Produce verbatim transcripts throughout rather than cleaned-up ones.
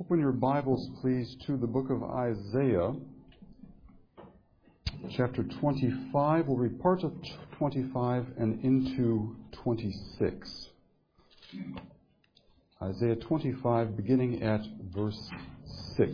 Open your Bibles, please, to the book of Isaiah, chapter twenty-five. We'll read parts of twenty-five and into twenty-six. Isaiah twenty-five, beginning at verse six.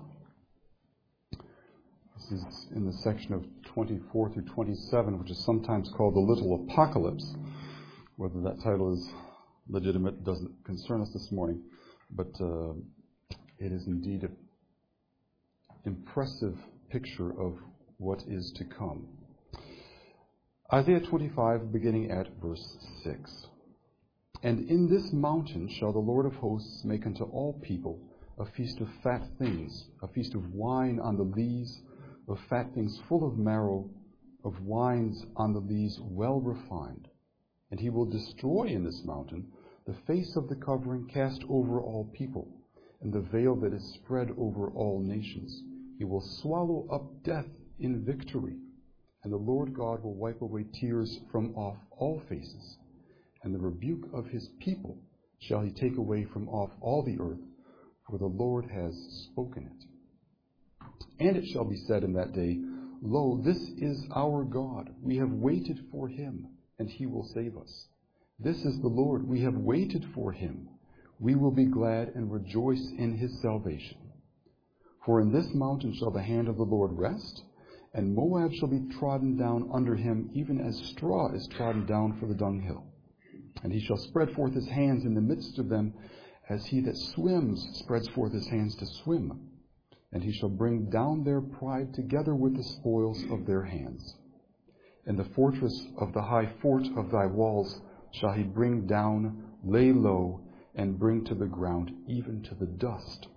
This is in the section of twenty-four through twenty-seven, which is sometimes called the Little Apocalypse. Whether that title is legitimate doesn't concern us this morning, but uh, it is indeed an impressive picture of what is to come. Isaiah twenty-five, beginning at verse six. And in this mountain shall the Lord of hosts make unto all people a feast of fat things, a feast of wine on the lees, of fat things full of marrow, of wines on the lees well refined. And he will destroy in this mountain the face of the covering cast over all people, and the veil that is spread over all nations. He will swallow up death in victory, and the Lord God will wipe away tears from off all faces, and the rebuke of his people shall he take away from off all the earth, for the Lord has spoken it. And it shall be said in that day, Lo, this is our God. We have waited for him, and he will save us. This is the Lord. We have waited for him. We will be glad and rejoice in his salvation. For in this mountain shall the hand of the Lord rest, and Moab shall be trodden down under him, even as straw is trodden down for the dunghill. And he shall spread forth his hands in the midst of them, as he that swims spreads forth his hands to swim. And he shall bring down their pride together with the spoils of their hands. And the fortress of the high fort of thy walls shall he bring down, lay low, and bring to the ground, even to the dust.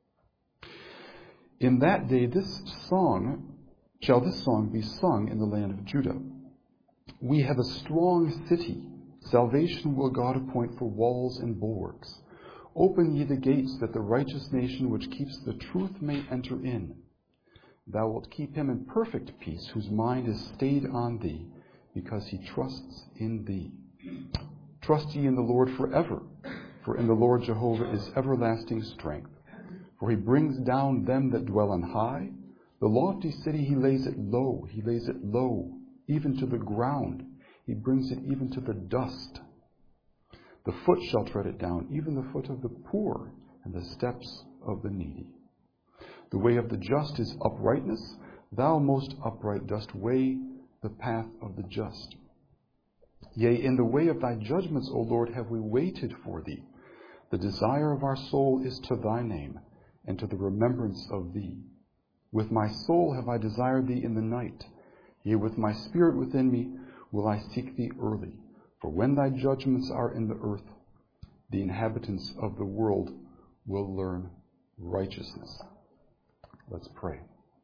In that day this song, shall this song be sung in the land of Judah. We have a strong city. Salvation will God appoint for walls and bulwarks. Open ye the gates, that the righteous nation which keeps the truth may enter in. Thou wilt keep him in perfect peace, whose mind is stayed on thee, because he trusts in thee. Trust ye in the Lord forever, for in the Lord Jehovah is everlasting strength. For he brings down them that dwell on high. The lofty city he lays it low, he lays it low, even to the ground. He brings it even to the dust. The foot shall tread it down, even the foot of the poor, and the steps of the needy. The way of the just is uprightness. Thou most upright dost weigh the path of the just. Yea, in the way of thy judgments, O Lord, have we waited for thee. The desire of our soul is to thy name, and to the remembrance of thee. With my soul have I desired thee in the night. Yea, with my spirit within me will I seek thee early. For when thy judgments are in the earth, the inhabitants of the world will learn righteousness. Let's pray.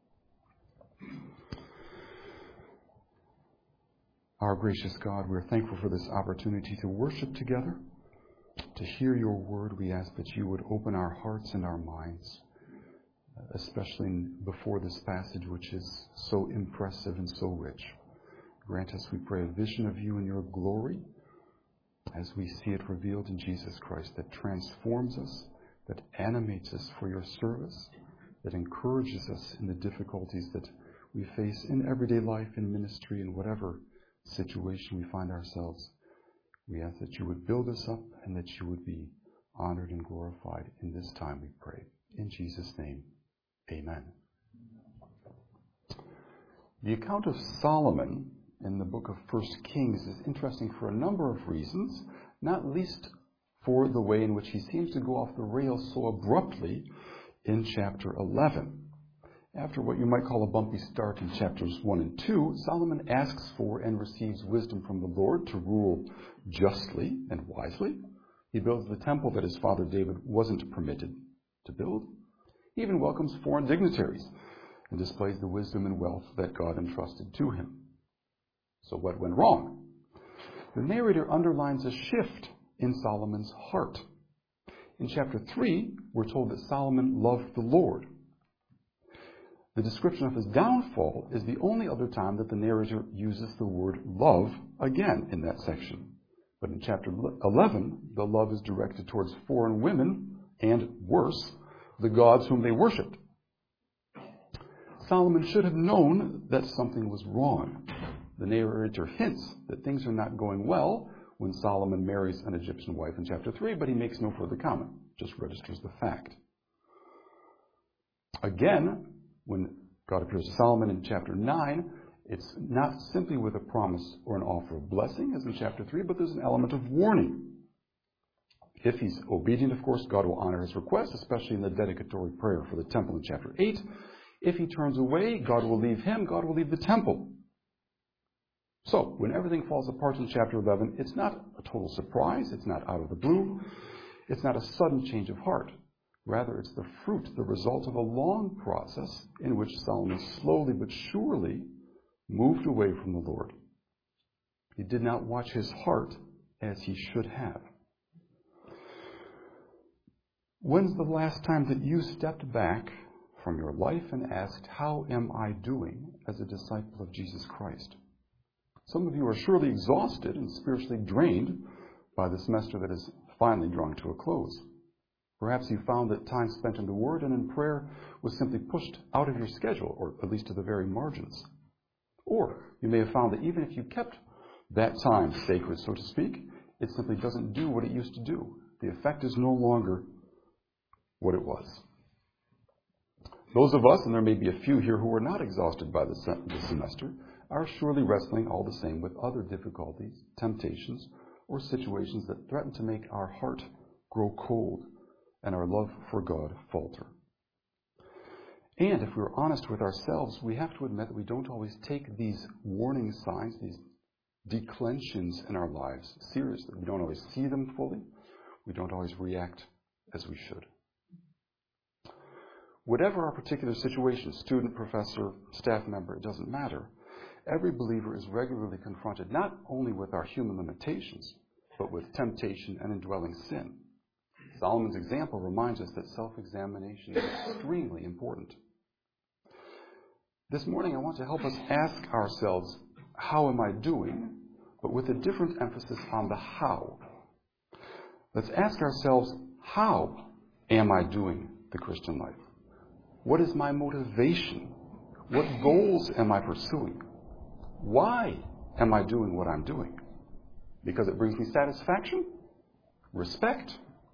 Our gracious God, we are thankful for this opportunity to worship together, to hear your word. We ask that you would open our hearts and our minds, especially before this passage, which is so impressive and so rich. Grant us, we pray, a vision of you and your glory as we see it revealed in Jesus Christ, that transforms us, that animates us for your service, that encourages us in the difficulties that we face in everyday life, in ministry, in whatever situation we find ourselves. We ask that you would build us up and that you would be honored and glorified in this time, we pray. In Jesus' name, amen. The account of Solomon in the book of First Kings is interesting for a number of reasons, not least for the way in which he seems to go off the rails so abruptly in chapter eleven. After what you might call a bumpy start in chapters one and two, Solomon asks for and receives wisdom from the Lord to rule justly and wisely. He builds the temple that his father David wasn't permitted to build. He even welcomes foreign dignitaries and displays the wisdom and wealth that God entrusted to him. So what went wrong? The narrator underlines a shift in Solomon's heart. In chapter three, we're told that Solomon loved the Lord. The description of his downfall is the only other time that the narrator uses the word love again in that section. But in chapter eleven, the love is directed towards foreign women and, worse, the gods whom they worshipped. Solomon should have known that something was wrong. The narrator hints that things are not going well when Solomon marries an Egyptian wife in chapter three, but he makes no further comment, just registers the fact. Again, when God appears to Solomon in chapter nine, it's not simply with a promise or an offer of blessing, as in chapter three, but there's an element of warning. If he's obedient, of course, God will honor his request, especially in the dedicatory prayer for the temple in chapter eight. If he turns away, God will leave him, God will leave the temple. So, when everything falls apart in chapter eleven, it's not a total surprise, it's not out of the blue, it's not a sudden change of heart. Rather, it's the fruit, the result of a long process in which Solomon slowly but surely moved away from the Lord. He did not watch his heart as he should have. When's the last time that you stepped back from your life and asked, how am I doing as a disciple of Jesus Christ? Some of you are surely exhausted and spiritually drained by the semester that is finally drawing to a close. Perhaps you found that time spent in the Word and in prayer was simply pushed out of your schedule, or at least to the very margins. Or you may have found that even if you kept that time sacred, so to speak, it simply doesn't do what it used to do. The effect is no longer what it was. Those of us, and there may be a few here who are not exhausted by the semester, are surely wrestling all the same with other difficulties, temptations, or situations that threaten to make our heart grow cold and our love for God falter. And if we're honest with ourselves, we have to admit that we don't always take these warning signs, these declensions in our lives seriously. We don't always see them fully. We don't always react as we should. Whatever our particular situation, student, professor, staff member, it doesn't matter. Every believer is regularly confronted not only with our human limitations, but with temptation and indwelling sin. Solomon's example reminds us that self-examination is extremely important. This morning I want to help us ask ourselves, how am I doing, but with a different emphasis on the how. Let's ask ourselves, how am I doing the Christian life? What is my motivation? What goals am I pursuing? Why am I doing what I'm doing? Because it brings me satisfaction? Respect?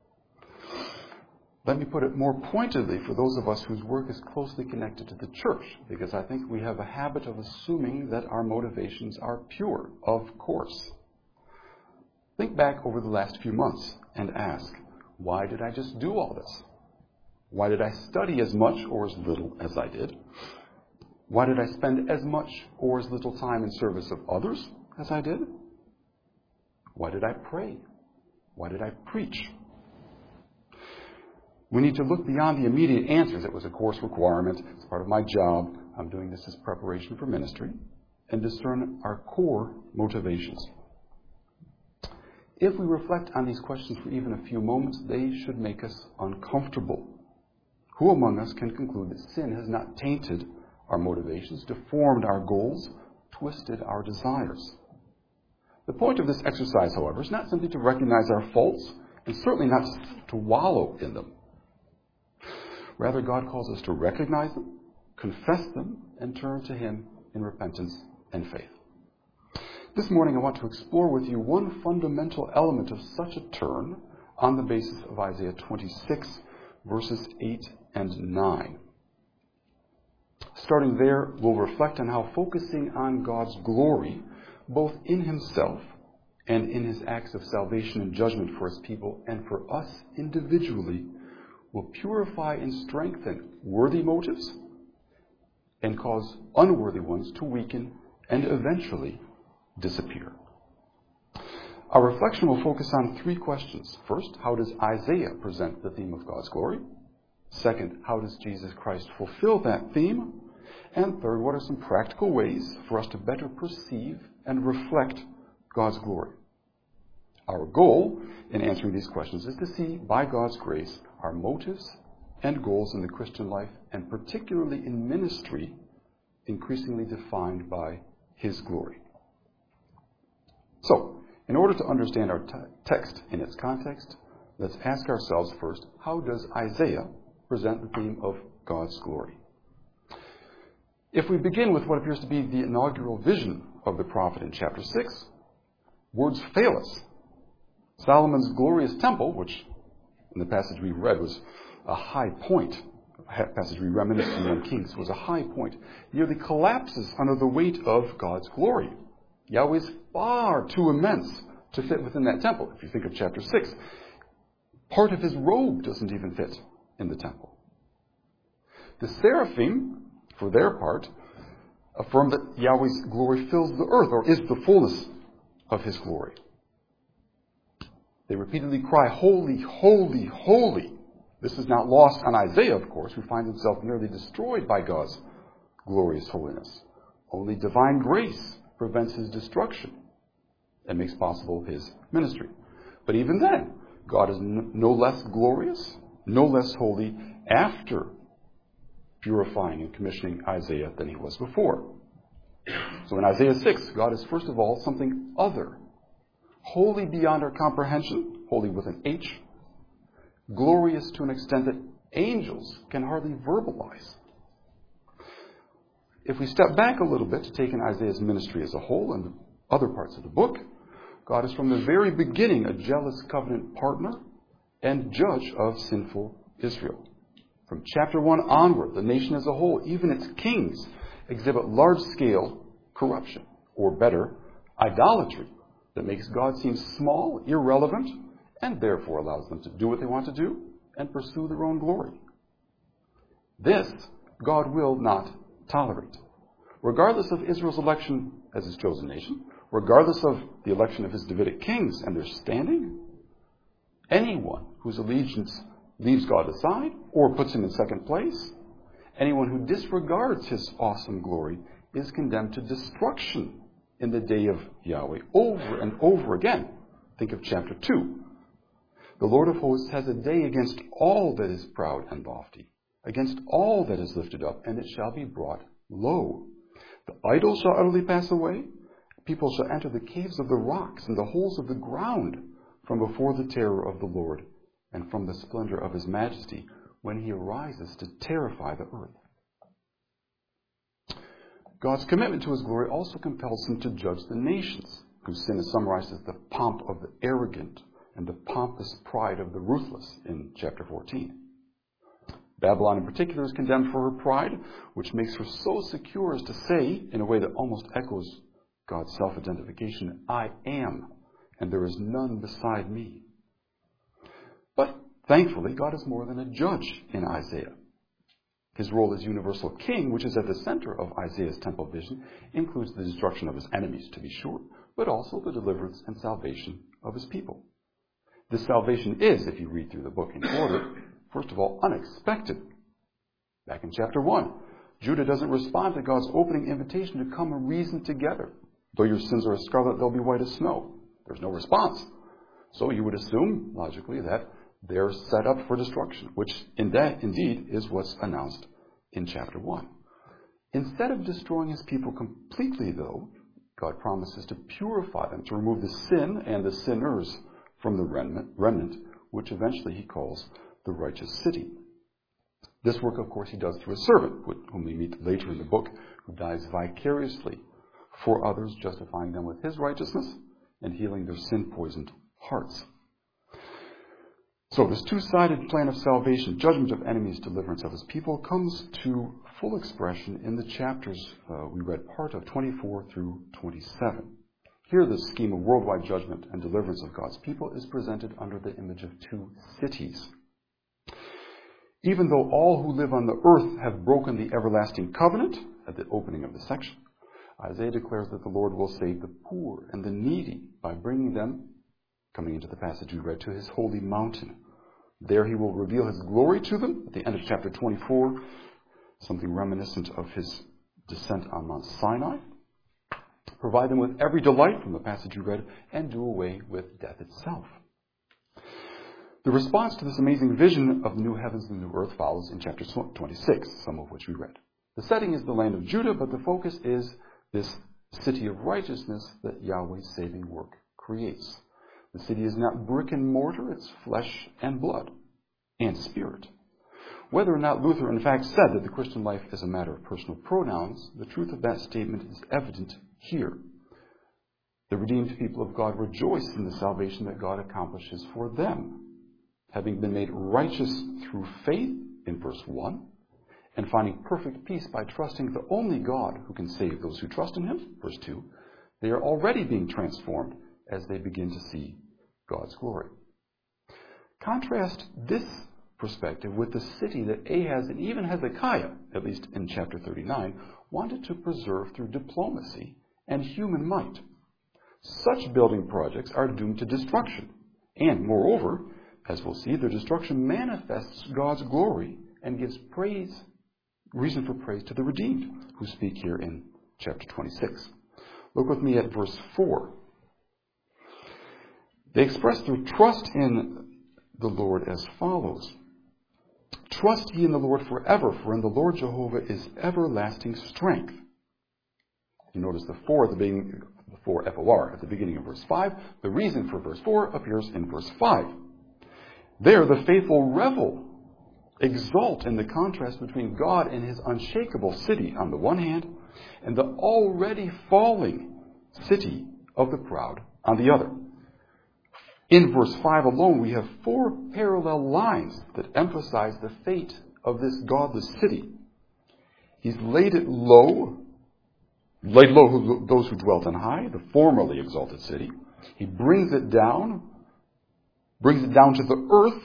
Let me put it more pointedly for those of us whose work is closely connected to the church, because I think we have a habit of assuming that our motivations are pure, of course. Think back over the last few months and ask, why did I just do all this? Why did I study as much or as little as I did? Why did I spend as much or as little time in service of others as I did? Why did I pray? Why did I preach? We need to look beyond the immediate answers. It was a course requirement. It's part of my job. I'm doing this as preparation for ministry. And discern our core motivations. If we reflect on these questions for even a few moments, they should make us uncomfortable. Who among us can conclude that sin has not tainted our motivations, deformed our goals, twisted our desires? The point of this exercise, however, is not simply to recognize our faults, and certainly not to wallow in them. Rather, God calls us to recognize them, confess them, and turn to Him in repentance and faith. This morning I want to explore with you one fundamental element of such a turn on the basis of Isaiah twenty-six, verses eight and nine. Starting there, we'll reflect on how focusing on God's glory, both in Himself and in His acts of salvation and judgment for His people and for us individually, will purify and strengthen worthy motives and cause unworthy ones to weaken and eventually disappear. Our reflection will focus on three questions. First, how does Isaiah present the theme of God's glory? Second, how does Jesus Christ fulfill that theme? And third, what are some practical ways for us to better perceive and reflect God's glory? Our goal in answering these questions is to see, by God's grace, our motives and goals in the Christian life, and particularly in ministry, increasingly defined by His glory. So, in order to understand our t- text in its context, let's ask ourselves first, how does Isaiah present the theme of God's glory. If we begin with what appears to be the inaugural vision of the prophet in chapter six, words fail us. Solomon's glorious temple, which in the passage we read was a high point, a passage we reminisced in First Kings, was a high point, nearly collapses under the weight of God's glory. Yahweh is far too immense to fit within that temple. If you think of chapter six, part of his robe doesn't even fit in the temple. The seraphim, for their part, affirm that Yahweh's glory fills the earth, or is the fullness of his glory. They repeatedly cry, "Holy, holy, holy." This is not lost on Isaiah, of course, who finds himself nearly destroyed by God's glorious holiness. Only divine grace prevents his destruction and makes possible his ministry. But even then, God is no less glorious, no less holy after purifying and commissioning Isaiah than he was before. So in Isaiah six, God is first of all something other, holy beyond our comprehension, holy with an H, glorious to an extent that angels can hardly verbalize. If we step back a little bit to take in Isaiah's ministry as a whole and the other parts of the book, God is from the very beginning a jealous covenant partner and judge of sinful Israel. From chapter one onward, the nation as a whole, even its kings, exhibit large-scale corruption, or better, idolatry, that makes God seem small, irrelevant, and therefore allows them to do what they want to do and pursue their own glory. This God will not tolerate. Regardless of Israel's election as his chosen nation, regardless of the election of his Davidic kings and their standing, anyone whose allegiance leaves God aside or puts him in second place, anyone who disregards his awesome glory is condemned to destruction in the day of Yahweh over and over again. Think of chapter two. The Lord of hosts has a day against all that is proud and lofty, against all that is lifted up, and it shall be brought low. The idols shall utterly pass away. People shall enter the caves of the rocks and the holes of the ground from before the terror of the Lord and from the splendor of his majesty when he arises to terrify the earth. God's commitment to his glory also compels him to judge the nations, whose sin is summarized as the pomp of the arrogant and the pompous pride of the ruthless in chapter fourteen. Babylon in particular is condemned for her pride, which makes her so secure as to say, in a way that almost echoes God's self-identification, "I am, and there is none beside me." But thankfully, God is more than a judge in Isaiah. His role as universal king, which is at the center of Isaiah's temple vision, includes the destruction of his enemies, to be sure, but also the deliverance and salvation of his people. This salvation is, if you read through the book in order, first of all, unexpected. Back in chapter one, Judah doesn't respond to God's opening invitation to come and reason together. Though your sins are as scarlet, they'll be white as snow. There's no response. So you would assume, logically, that they're set up for destruction, which in that, indeed is what's announced in chapter one. Instead of destroying his people completely, though, God promises to purify them, to remove the sin and the sinners from the remnant, remnant which eventually he calls the righteous city. This work, of course, he does through a servant, whom we meet later in the book, who dies vicariously for others, justifying them with his righteousness and healing their sin-poisoned hearts. So this two-sided plan of salvation, judgment of enemies, deliverance of his people, comes to full expression in the chapters uh, we read part of, twenty-four through twenty-seven. Here the scheme of worldwide judgment and deliverance of God's people is presented under the image of two cities. Even though all who live on the earth have broken the everlasting covenant, at the opening of the section, Isaiah declares that the Lord will save the poor and the needy by bringing them, coming into the passage we read, to his holy mountain. There he will reveal his glory to them at the end of chapter twenty-four, something reminiscent of his descent on Mount Sinai, provide them with every delight from the passage we read, and do away with death itself. The response to this amazing vision of the new heavens and the new earth follows in chapter twenty-six, some of which we read. The setting is the land of Judah, but the focus is this city of righteousness that Yahweh's saving work creates. The city is not brick and mortar, it's flesh and blood and spirit. Whether or not Luther in fact said that the Christian life is a matter of personal pronouns, the truth of that statement is evident here. The redeemed people of God rejoice in the salvation that God accomplishes for them, having been made righteous through faith in verse one, and finding perfect peace by trusting the only God who can save those who trust in him, verse two. They are already being transformed as they begin to see God's glory. Contrast this perspective with the city that Ahaz and even Hezekiah, at least in chapter thirty-nine, wanted to preserve through diplomacy and human might. Such building projects are doomed to destruction. And moreover, as we'll see, their destruction manifests God's glory and gives praise, reason for praise to the redeemed, who speak here in chapter twenty-six. Look with me at verse four. They express their trust in the Lord as follows. Trust ye in the Lord forever, for in the Lord Jehovah is everlasting strength. You notice the four at the beginning, the four F O R at the beginning of verse five. The reason for verse four appears in verse five. There, the faithful revel, exult in the contrast between God and his unshakable city on the one hand, and the already falling city of the proud on the other. In verse five alone, we have four parallel lines that emphasize the fate of this godless city. He's laid it low, laid low those who dwelt on high, the formerly exalted city. He brings it down, brings it down to the earth,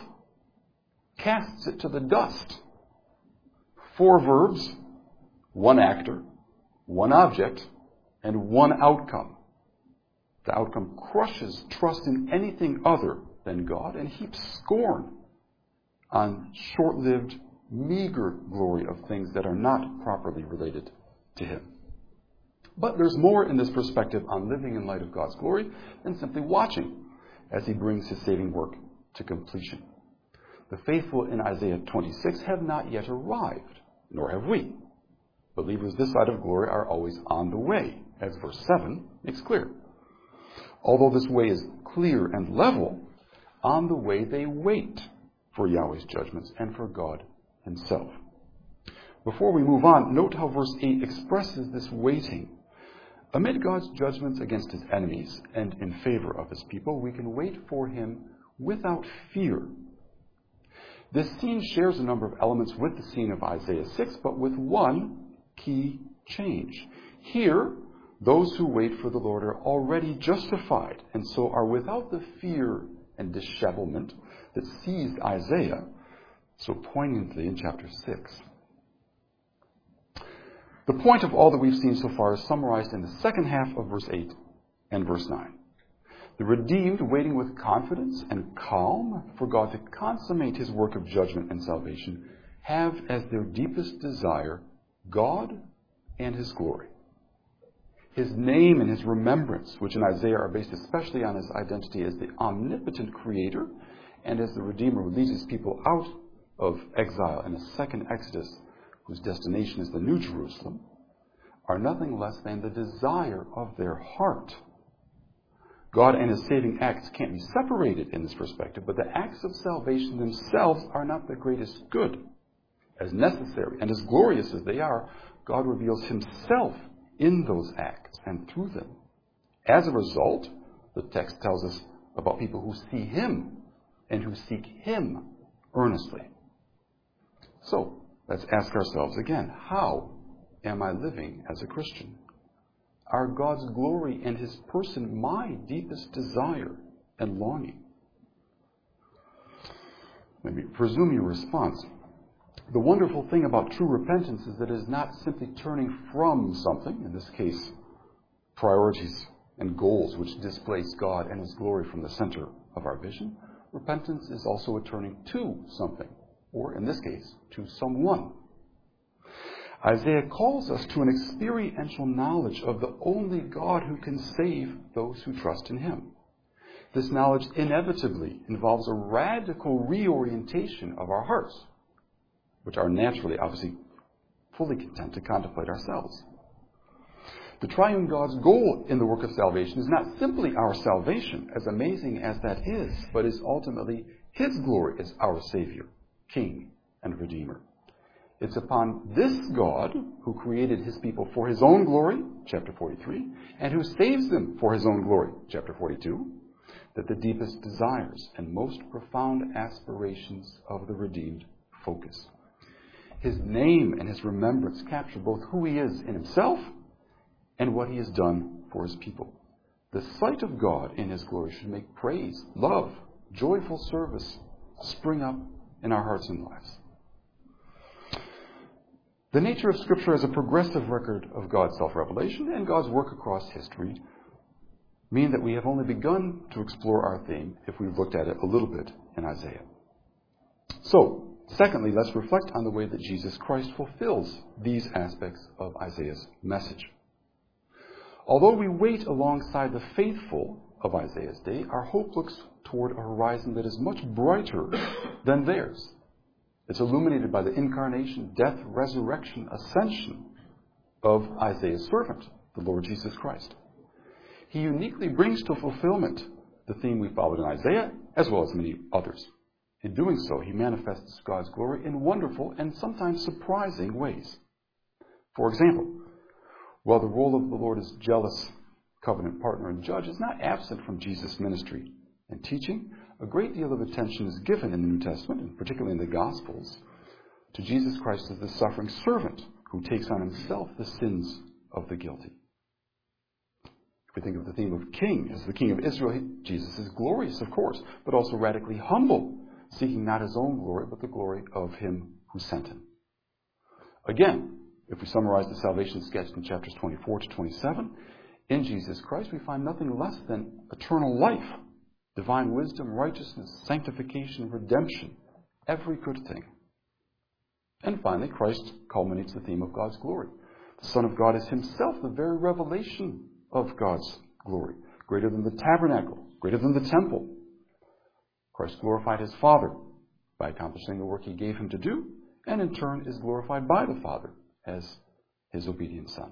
casts it to the dust. Four verbs, one actor, one object, and one outcome. The outcome crushes trust in anything other than God and heaps scorn on short-lived, meager glory of things that are not properly related to him. But there's more in this perspective on living in light of God's glory than simply watching as he brings his saving work to completion. The faithful in Isaiah twenty-six have not yet arrived, nor have we. Believers this side of glory are always on the way, as verse seven makes clear. Although this way is clear and level, on the way they wait for Yahweh's judgments and for God himself. Before we move on, note how verse eight expresses this waiting. Amid God's judgments against his enemies and in favor of his people, we can wait for him without fear. This scene shares a number of elements with the scene of Isaiah six, but with one key change. Here, those who wait for the Lord are already justified, and so are without the fear and dishevelment that seized Isaiah so poignantly in chapter six. The point of all that we've seen so far is summarized in the second half of verse eight and verse nine. The redeemed, waiting with confidence and calm for God to consummate his work of judgment and salvation, have as their deepest desire God and his glory. His name and his remembrance, which in Isaiah are based especially on his identity as the omnipotent creator and as the Redeemer who leads his people out of exile in a second Exodus, whose destination is the New Jerusalem, are nothing less than the desire of their heart. God and his saving acts can't be separated in this perspective, but the acts of salvation themselves are not the greatest good. As necessary and as glorious as they are, God reveals himself in those acts and through them. As a result, the text tells us about people who see him and who seek him earnestly. So, let's ask ourselves again, how am I living as a Christian? Are God's glory and his person my deepest desire and longing? Let me presume your response. The wonderful thing about true repentance is that it is not simply turning from something, in this case, priorities and goals which displace God and his glory from the center of our vision. Repentance is also a turning to something, or in this case, to someone. Isaiah calls us to an experiential knowledge of the only God who can save those who trust in him. This knowledge inevitably involves a radical reorientation of our hearts, which are naturally, obviously, fully content to contemplate ourselves. The triune God's goal in the work of salvation is not simply our salvation, as amazing as that is, but is ultimately his glory as our Savior, King, and Redeemer. It's upon this God, who created his people for his own glory, chapter forty-three, and who saves them for his own glory, chapter forty-two, that the deepest desires and most profound aspirations of the redeemed focus. His name and his remembrance capture both who he is in himself and what he has done for his people. The sight of God in his glory should make praise, love, joyful service spring up in our hearts and lives. The nature of Scripture as a progressive record of God's self-revelation and God's work across history mean that we have only begun to explore our theme if we've looked at it a little bit in Isaiah. So, secondly, let's reflect on the way that Jesus Christ fulfills these aspects of Isaiah's message. Although we wait alongside the faithful of Isaiah's day, our hope looks toward a horizon that is much brighter than theirs. It's illuminated by the incarnation, death, resurrection, ascension of Isaiah's servant, the Lord Jesus Christ. He uniquely brings to fulfillment the theme we followed in Isaiah, as well as many others. In doing so, he manifests God's glory in wonderful and sometimes surprising ways. For example, while the role of the Lord as jealous covenant partner and judge is not absent from Jesus' ministry and teaching, a great deal of attention is given in the New Testament, and particularly in the Gospels, to Jesus Christ as the suffering servant who takes on himself the sins of the guilty. If we think of the theme of king as the king of Israel, he, Jesus is glorious, of course, but also radically humble, seeking not his own glory, but the glory of him who sent him. Again, if we summarize the salvation sketched in chapters twenty-four to twenty-seven, in Jesus Christ we find nothing less than eternal life, divine wisdom, righteousness, sanctification, redemption, every good thing. And finally, Christ culminates the theme of God's glory. The Son of God is himself the very revelation of God's glory, greater than the tabernacle, greater than the temple. Christ glorified his Father by accomplishing the work he gave him to do, and in turn is glorified by the Father as his obedient Son.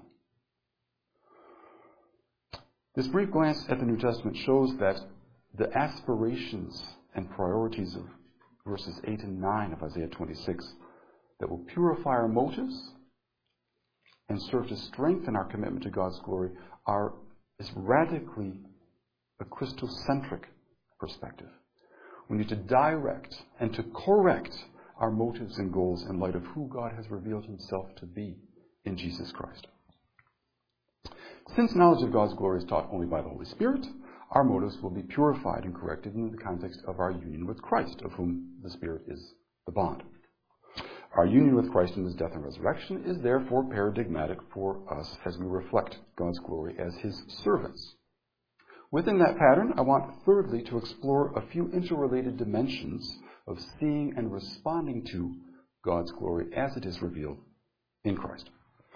This brief glance at the New Testament shows that the aspirations and priorities of verses eight and nine of Isaiah twenty-six that will purify our motives and serve to strengthen our commitment to God's glory are is radically a Christocentric perspective. We need to direct and to correct our motives and goals in light of who God has revealed himself to be in Jesus Christ. Since knowledge of God's glory is taught only by the Holy Spirit, our motives will be purified and corrected in the context of our union with Christ, of whom the Spirit is the bond. Our union with Christ in his death and resurrection is therefore paradigmatic for us as we reflect God's glory as his servants. Within that pattern, I want thirdly to explore a few interrelated dimensions of seeing and responding to God's glory as it is revealed in Christ.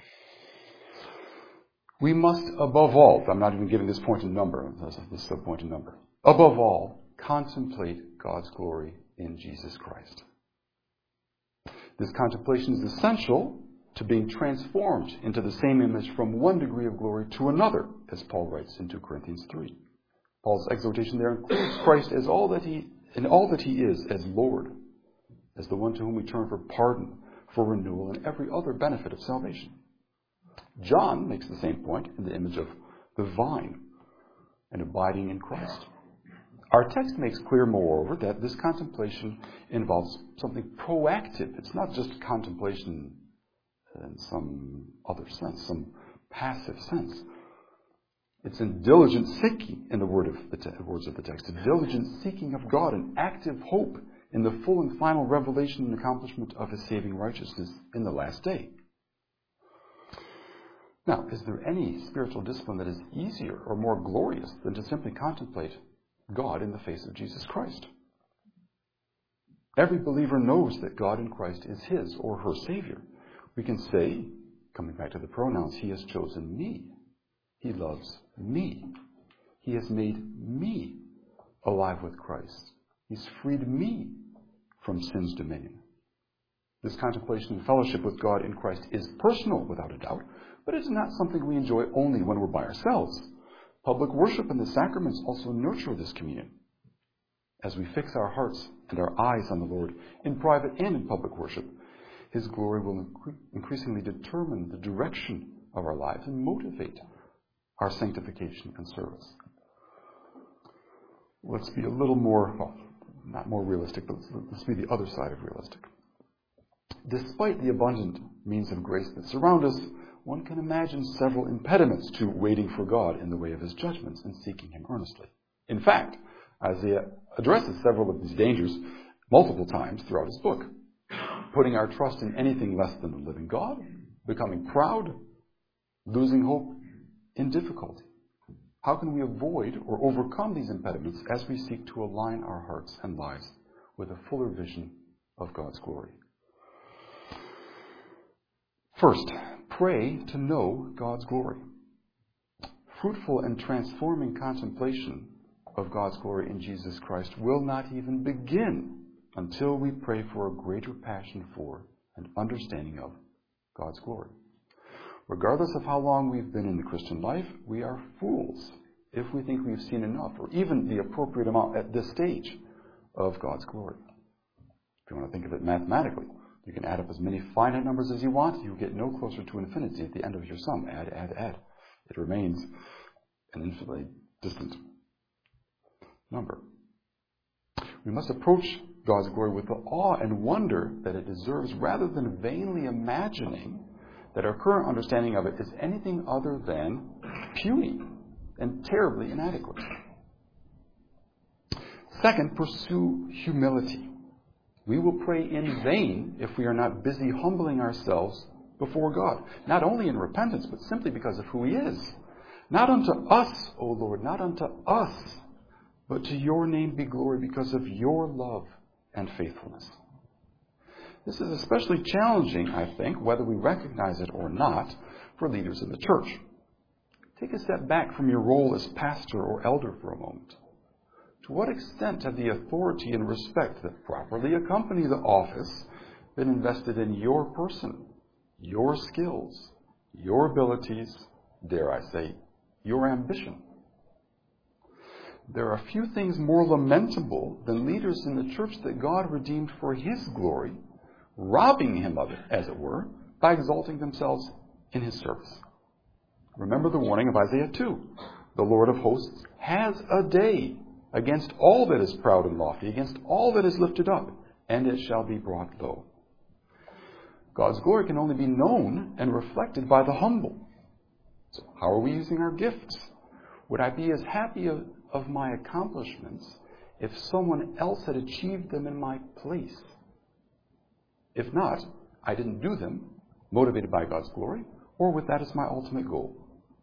We must, above all, I'm not even giving this point a number, this is a point a number, above all, contemplate God's glory in Jesus Christ. This contemplation is essential to being transformed into the same image from one degree of glory to another, as Paul writes in two Corinthians three. Paul's exhortation there includes Christ as all that he, in all that he is, as Lord, as the one to whom we turn for pardon, for renewal, and every other benefit of salvation. John makes the same point in the image of the vine and abiding in Christ. Our text makes clear, moreover, that this contemplation involves something proactive. It's not just contemplation in some other sense, some passive sense. It's a diligent seeking, in the word of the te- words of the text, a diligent seeking of God, an active hope in the full and final revelation and accomplishment of his saving righteousness in the last day. Now, is there any spiritual discipline that is easier or more glorious than to simply contemplate God in the face of Jesus Christ? Every believer knows that God in Christ is his or her Savior. We can say, coming back to the pronouns, he has chosen me. He loves me. He has made me alive with Christ. He's freed me from sin's dominion. This contemplation and fellowship with God in Christ is personal, without a doubt, but it's not something we enjoy only when we're by ourselves. Public worship and the sacraments also nurture this communion. As we fix our hearts and our eyes on the Lord in private and in public worship, His glory will incre- increasingly determine the direction of our lives and motivate our sanctification and service. Let's be a little more, well, not more realistic, but let's, let's be the other side of realistic. Despite the abundant means of grace that surround us, one can imagine several impediments to waiting for God in the way of His judgments and seeking Him earnestly. In fact, Isaiah addresses several of these dangers multiple times throughout his book. Putting our trust in anything less than the living God, becoming proud, losing hope in difficulty. How can we avoid or overcome these impediments as we seek to align our hearts and lives with a fuller vision of God's glory? First, pray to know God's glory. Fruitful and transforming contemplation of God's glory in Jesus Christ will not even begin until we pray for a greater passion for and understanding of God's glory. Regardless of how long we've been in the Christian life, we are fools if we think we've seen enough or even the appropriate amount at this stage of God's glory. If you want to think of it mathematically, you can add up as many finite numbers as you want. You get no closer to infinity at the end of your sum. Add, add, add. It remains an infinitely distant number. We must approach God's glory with the awe and wonder that it deserves, rather than vainly imagining that our current understanding of it is anything other than puny and terribly inadequate. Second, pursue humility. We will pray in vain if we are not busy humbling ourselves before God, not only in repentance, but simply because of who He is. Not unto us, O Lord, not unto us, but to Your name be glory because of Your love and faithfulness. This is especially challenging, I think, whether we recognize it or not, for leaders in the church. Take a step back from your role as pastor or elder for a moment. To what extent have the authority and respect that properly accompany the office been invested in your person, your skills, your abilities, dare I say, your ambition? There are few things more lamentable than leaders in the church that God redeemed for His glory, robbing Him of it, as it were, by exalting themselves in His service. Remember the warning of Isaiah two. The Lord of hosts has a day against all that is proud and lofty, against all that is lifted up, and it shall be brought low. God's glory can only be known and reflected by the humble. So how are we using our gifts? Would I be as happy of, of my accomplishments if someone else had achieved them in my place? If not, I didn't do them, motivated by God's glory, or with that as my ultimate goal.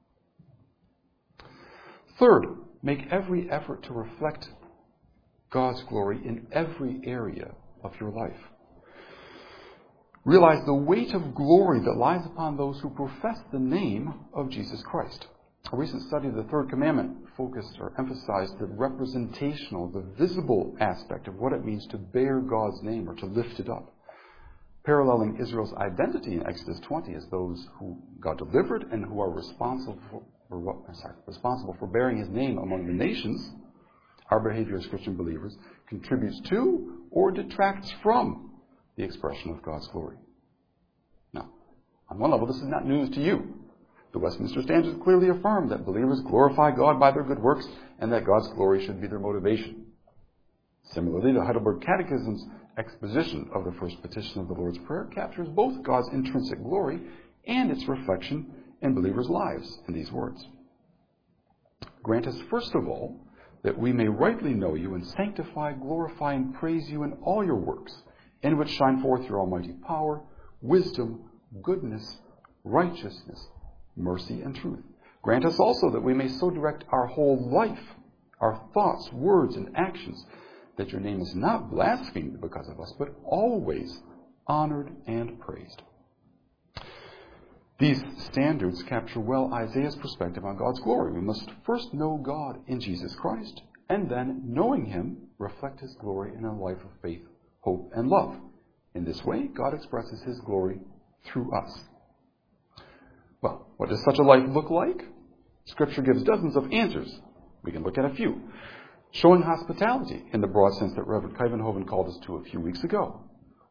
Third, make every effort to reflect God's glory in every area of your life. Realize the weight of glory that lies upon those who profess the name of Jesus Christ. A recent study of the Third Commandment focused or emphasized the representational, the visible aspect of what it means to bear God's name or to lift it up, paralleling Israel's identity in Exodus twenty as those who God delivered and who are responsible for, or, sorry, responsible for bearing His name among the nations. Our behavior as Christian believers contributes to or detracts from the expression of God's glory. Now, on one level, this is not news to you. The Westminster Standards clearly affirm that believers glorify God by their good works and that God's glory should be their motivation. Similarly, the Heidelberg Catechism's exposition of the first petition of the Lord's Prayer captures both God's intrinsic glory and its reflection in believers' lives in these words. Grant us, first of all, that we may rightly know You and sanctify, glorify, and praise You in all Your works, in which shine forth Your almighty power, wisdom, goodness, righteousness, mercy, and truth. Grant us also that we may so direct our whole life, our thoughts, words, and actions, that Your name is not blasphemed because of us, but always honored and praised. These standards capture well Isaiah's perspective on God's glory. We must first know God in Jesus Christ, and then, knowing Him, reflect His glory in a life of faith, hope, and love. In this way, God expresses His glory through us. Well, what does such a life look like? Scripture gives dozens of answers. We can look at a few. Showing hospitality in the broad sense that Reverend Kuyvenhoven called us to a few weeks ago.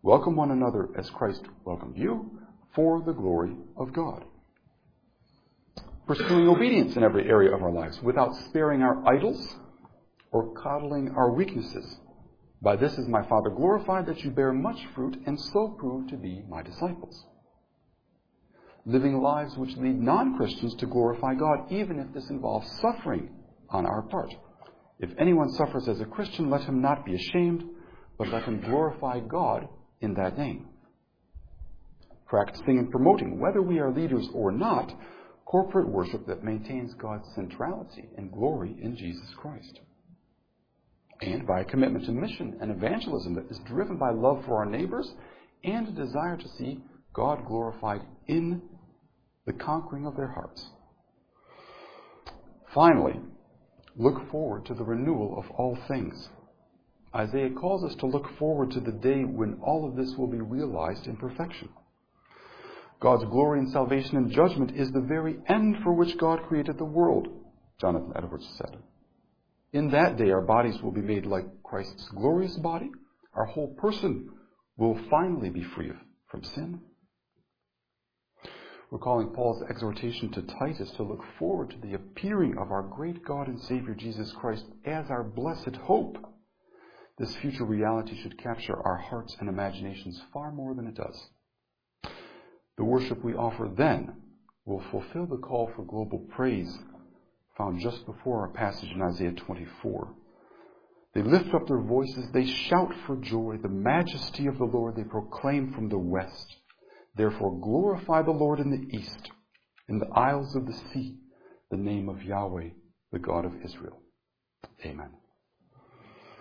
Welcome one another as Christ welcomed you, for the glory of God. Pursuing obedience in every area of our lives without sparing our idols or coddling our weaknesses. By this is my Father glorified, that you bear much fruit and so prove to be my disciples. Living lives which lead non-Christians to glorify God, even if this involves suffering on our part. If anyone suffers as a Christian, let him not be ashamed, but let him glorify God in that name. Practicing and promoting, whether we are leaders or not, corporate worship that maintains God's centrality and glory in Jesus Christ. And by a commitment to mission and evangelism that is driven by love for our neighbors and a desire to see God glorified in the conquering of their hearts. Finally, look forward to the renewal of all things. Isaiah calls us to look forward to the day when all of this will be realized in perfection. God's glory and salvation and judgment is the very end for which God created the world, Jonathan Edwards said. In that day, our bodies will be made like Christ's glorious body. Our whole person will finally be free from sin. Recalling Paul's exhortation to Titus to look forward to the appearing of our great God and Savior Jesus Christ as our blessed hope, this future reality should capture our hearts and imaginations far more than it does. The worship we offer then will fulfill the call for global praise found just before our passage in Isaiah twenty-four. They lift up their voices, they shout for joy, the majesty of the Lord they proclaim from the west. Therefore glorify the Lord in the east, in the isles of the sea, the name of Yahweh, the God of Israel. Amen.